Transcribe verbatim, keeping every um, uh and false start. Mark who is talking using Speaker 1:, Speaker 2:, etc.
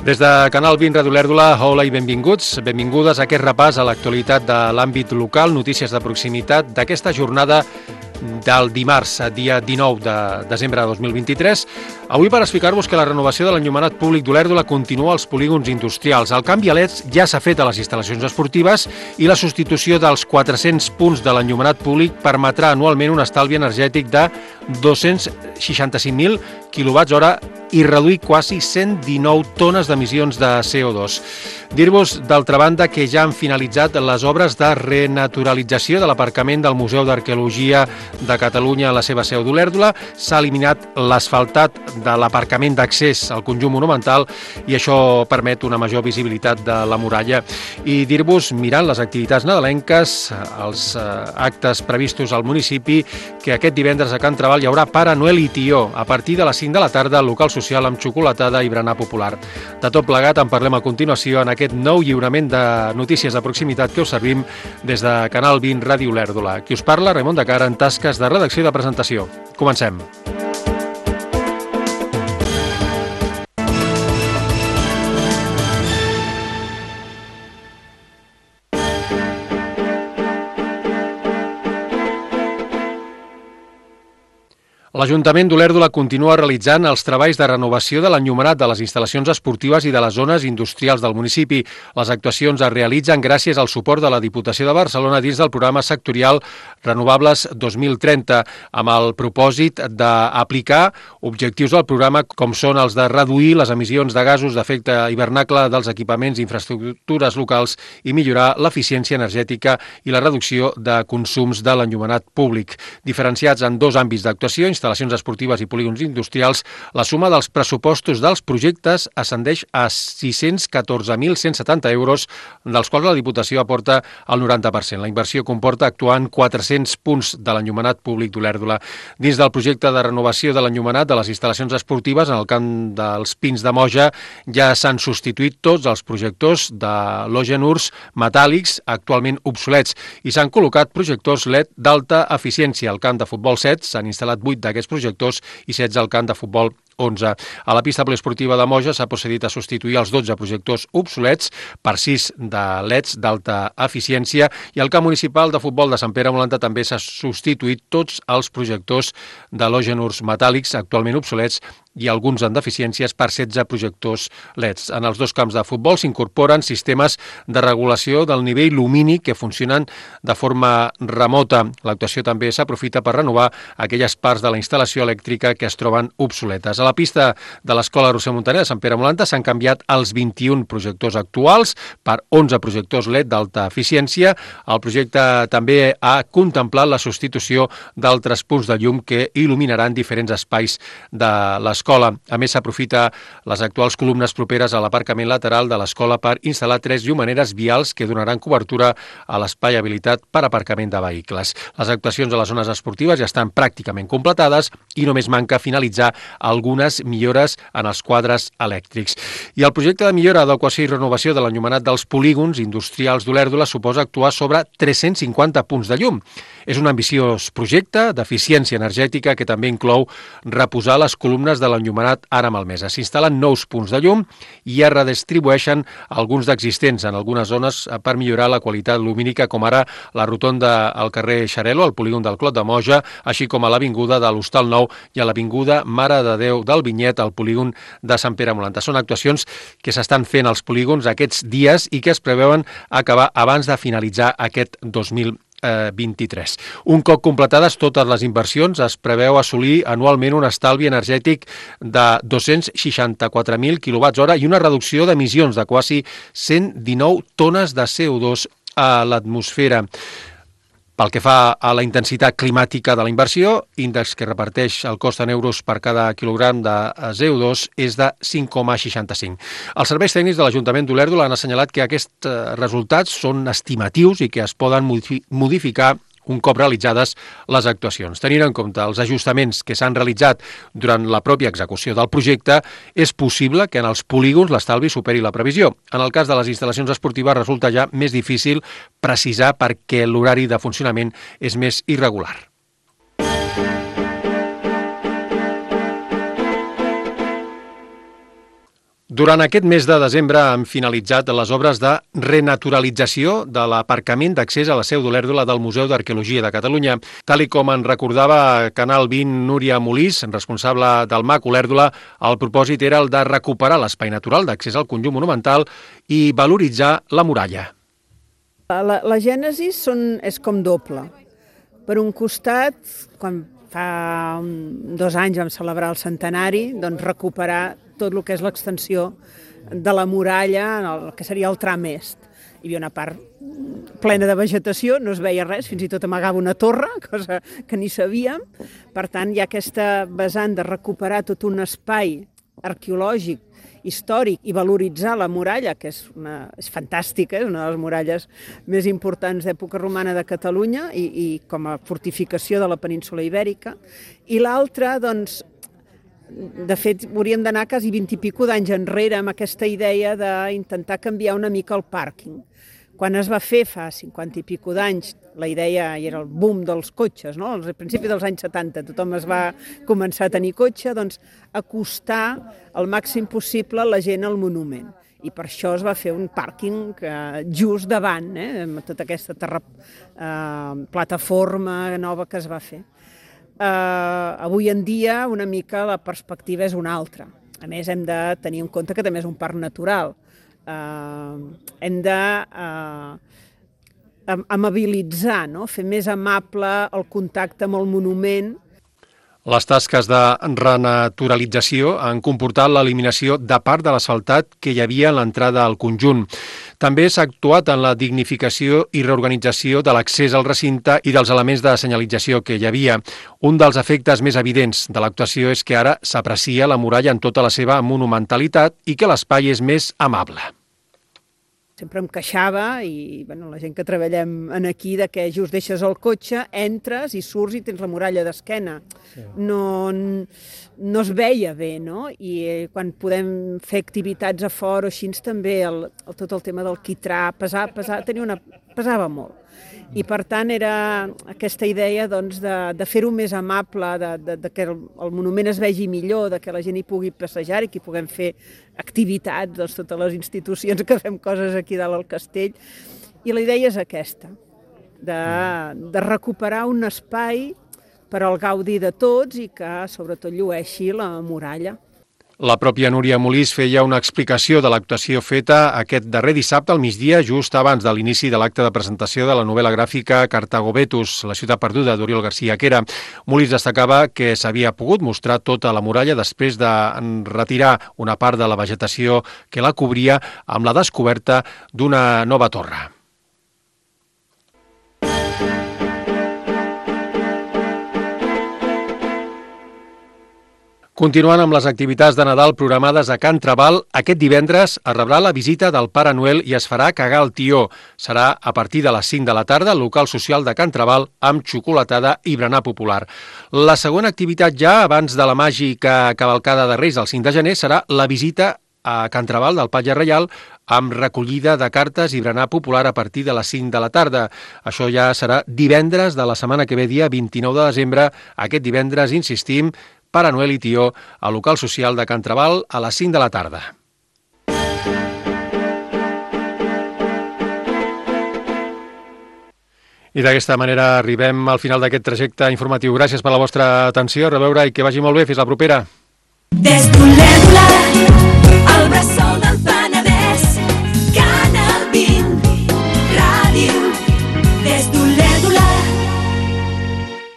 Speaker 1: Des de Canal vint Ràdio Olèrdola, hola i benvinguts, benvingudes a aquest repàs a l'actualitat de l'àmbit local, notícies de proximitat d'aquesta jornada del dimarts, dia dinou de desembre de dos mil vint-i-tres. Avui per explicar-vos que la renovació de l'enllumenat públic d'Olèrdola continua als polígons industrials. El canvi a L E Ds ja s'ha fet a les instal·lacions esportives i la substitució dels quatre-cents punts de l'enllumenat públic permetrà anualment un estalvi energètic de dos-cents seixanta-cinc mil quilowatts hora i reduir quasi cent dinou tones d'emissions de C O dos. Dir-vos, d'altra banda, que ja han finalitzat les obres de renaturalització de l'aparcament del Museu d'Arqueologia de Catalunya a la seva seu d'Olèrdola. S'ha eliminat l'asfaltat de l'aparcament d'accés al conjunt monumental i això permet una major visibilitat de la muralla. I dir-vos, mirant les activitats nadalenques, els actes previstos al municipi, que aquest divendres a Can Trabal hi haurà Pare Noel i Tió a partir de les cinc de la tarda al local social amb xocolatada i berenar popular. De tot plegat en parlem a continuació en aquest nou lliurament de notícies de proximitat que us servim des de Canal vint Ràdio Olèrdola. Qui us parla, Raimon de Cara, en tasques de redacció i de presentació. Comencem. L'Ajuntament d'Olèrdola continua realitzant els treballs de renovació de l'enllumenat de les instal·lacions esportives i de les zones industrials del municipi. Les actuacions es realitzen gràcies al suport de la Diputació de Barcelona dins del programa sectorial Renovables dos mil trenta, amb el propòsit d'aplicar objectius del programa com són els de reduir les emissions de gasos d'efecte hivernacle dels equipaments i infraestructures locals i millorar l'eficiència energètica i la reducció de consums de l'enllumenat públic. Diferenciats en dos àmbits d'actuació, instal·lacions esportives i polígons industrials, la suma dels pressupostos dels projectes ascendeix a sis-cents catorze mil cent setanta euros, dels quals la Diputació aporta el noranta per cent. La inversió comporta actuar en quatre-cents punts de l'enllumenat públic d'Olèrdola. Dins del projecte de renovació de l'enllumenat de les instal·lacions esportives, en el camp dels Pins de Moja, ja s'han substituït tots els projectors d'halògenurs metàl·lics actualment obsolets i s'han col·locat projectors L E D d'alta eficiència. Al camp de futbol set s'han instal·lat vuit d'aquests projectors i setze al camp de futbol onze. A la pista poliesportiva de Moja s'ha procedit a substituir els dotze projectors obsolets per sis de L E Ds d'alta eficiència i al camp municipal de futbol de Sant Pere Molanta també s'ha substituït tots els projectors d'halògenurs metàl·lics actualment obsolets i alguns en deficiències per setze projectors L E Ds. En els dos camps de futbol s'incorporen sistemes de regulació del nivell lumínic que funcionen de forma remota. L'actuació també s'aprofita per renovar aquelles parts de la instal·lació elèctrica que es troben obsoletes. A la pista de l'Escola Roser Montaner de Sant Pere Molanta s'han canviat els vint-i-un projectors actuals per onze projectors L E D d'alta eficiència. El projecte també ha contemplat la substitució d'altres punts de llum que il·luminaran diferents espais de l'escola. A més, s'aprofita les actuals columnes properes a l'aparcament lateral de l'escola per instal·lar tres llumaneres vials que donaran cobertura a l'espai habilitat per aparcament de vehicles. Les actuacions a les zones esportives ja estan pràcticament completades i només manca finalitzar algunes millores en els quadres elèctrics. I el projecte de millora, adequació i renovació de l'enllumenat dels polígons industrials d'Olèrdola suposa actuar sobre tres-cents cinquanta punts de llum. És un ambiciós projecte d'eficiència energètica que també inclou reposar les columnes de l'enllumenat ara malmesa. S'instal·len nous punts de llum i es redistribueixen alguns d'existents en algunes zones per millorar la qualitat lumínica, com ara la rotonda al carrer Xarel·lo, al polígon del Clot de Moja, així com a l'avinguda de l'Hostal Nou i a l'avinguda Mare de Déu del Vinyet al polígon de Sant Pere Molanta. Són actuacions que s'estan fent als polígons aquests dies i que es preveuen acabar abans de finalitzar aquest dos mil vint-i-tres. Un cop completades totes les inversions, es preveu assolir anualment un estalvi energètic de dos-cents seixanta-quatre mil quilowatts hora i una reducció d'emissions de quasi cent dinou tones de C O dos a l'atmosfera. Pel que fa a la intensitat climàtica de la inversió, índex que reparteix el cost en euros per cada quilogram de C O dos és de cinc coma seixanta-cinc. Els serveis tècnics de l'Ajuntament d'Olèrdola han assenyalat que aquests resultats són estimatius i que es poden modificar un cop realitzades les actuacions. Tenint en compte els ajustaments que s'han realitzat durant la pròpia execució del projecte, és possible que en els polígons l'estalvi superi la previsió. En el cas de les instal·lacions esportives resulta ja més difícil precisar perquè l'horari de funcionament és més irregular. Durant aquest mes de desembre han finalitzat les obres de renaturalització de l'aparcament d'accés a la seu d'Olèrdola del Museu d'Arqueologia de Catalunya. Tal i com en recordava Canal vint Núria Molís, responsable del M A C Olèrdola, el propòsit era el de recuperar l'espai natural d'accés al conjunt monumental i valoritzar la muralla.
Speaker 2: La, la gènesi són, és com doble. Per un costat, quan fa dos anys vam celebrar el centenari, doncs recuperar tot el que és l'extensió de la muralla, el que seria el tram est. Hi havia una part plena de vegetació, no es veia res, fins i tot amagava una torre, cosa que ni sabíem. Per tant, hi ha aquesta vessant de recuperar tot un espai arqueològic, històric i valoritzar la muralla, que és, una, és fantàstica, és una de les muralles més importants d'època romana de Catalunya i, i com a fortificació de la península Ibèrica. I l'altra, doncs, de fet, hauríem d'anar quasi vint i pico d'anys enrere amb aquesta idea d'intentar canviar una mica el pàrquing. Quan es va fer fa cinquanta i pico d'anys, la idea era el boom dels cotxes, no? Al principi dels anys setanta tothom es va començar a tenir cotxe, doncs acostar al màxim possible la gent al monument. I per això es va fer un pàrquing eh, just davant, eh, amb tota aquesta terra, eh, plataforma nova que es va fer. Uh, avui en dia una mica la perspectiva és una altra. A més, hem de tenir en compte que també és un parc natural. Uh, hem de uh, amabilitzar, no? Fer més amable el contacte amb el monument.
Speaker 1: Les tasques de renaturalització han comportat l'eliminació de part de l'asfaltat que hi havia en l'entrada al conjunt. També s'ha actuat en la dignificació i reorganització de l'accés al recinte i dels elements de senyalització que hi havia. Un dels efectes més evidents de l'actuació és que ara s'aprecia la muralla en tota la seva monumentalitat i que l'espai és més amable.
Speaker 2: Sempre em queixava, i bueno, la gent que treballem aquí, de que just deixes el cotxe, entres i surts i tens la muralla d'esquena. Sí. No, no es veia bé, no? I eh, quan podem fer activitats a fora o així, també el, el, tot el tema del quitrà, pesar, pesar, tenia una, pesava molt. I per tant era aquesta idea doncs, de, de fer-ho més amable, de, de, de que el, el monument es vegi millor, de que la gent hi pugui passejar i que hi puguem fer activitats, doncs, totes les institucions que fem coses aquí dalt al castell. I la idea és aquesta, de, de recuperar un espai per al gaudi de tots i que sobretot llueixi la muralla.
Speaker 1: La pròpia Núria Molís feia una explicació de l'actuació feta aquest darrer dissabte al migdia, just abans de l'inici de l'acte de presentació de la novel·la gràfica Cartago Vetus, la ciutat perduda d'Oriol García Quera. Molís destacava que s'havia pogut mostrar tota la muralla després de retirar una part de la vegetació que la cobria amb la descoberta d'una nova torre. Continuant amb les activitats de Nadal programades a Can Trabal, aquest divendres es rebrà la visita del Pare Noel i es farà cagar el tió. Serà a partir de les cinc de la tarda al local social de Can Trabal amb xocolatada i berenar popular. La segona activitat ja, abans de la màgica cavalcada de Reis del cinc de gener, serà la visita a Can Trabal del Patge Reial amb recollida de cartes i berenar popular a partir de les cinc de la tarda. Això ja serà divendres de la setmana que ve, dia vint-i-nou de desembre. Aquest divendres, insistim, Pare Noel i tió al local social de Can Trabal a les cinc de la tarda. I d'aquesta manera arribem al final d'aquest trajecte informatiu. Gràcies per la vostra atenció, a reveure i que vagi molt bé. Fins la propera. Des d'Olèrdola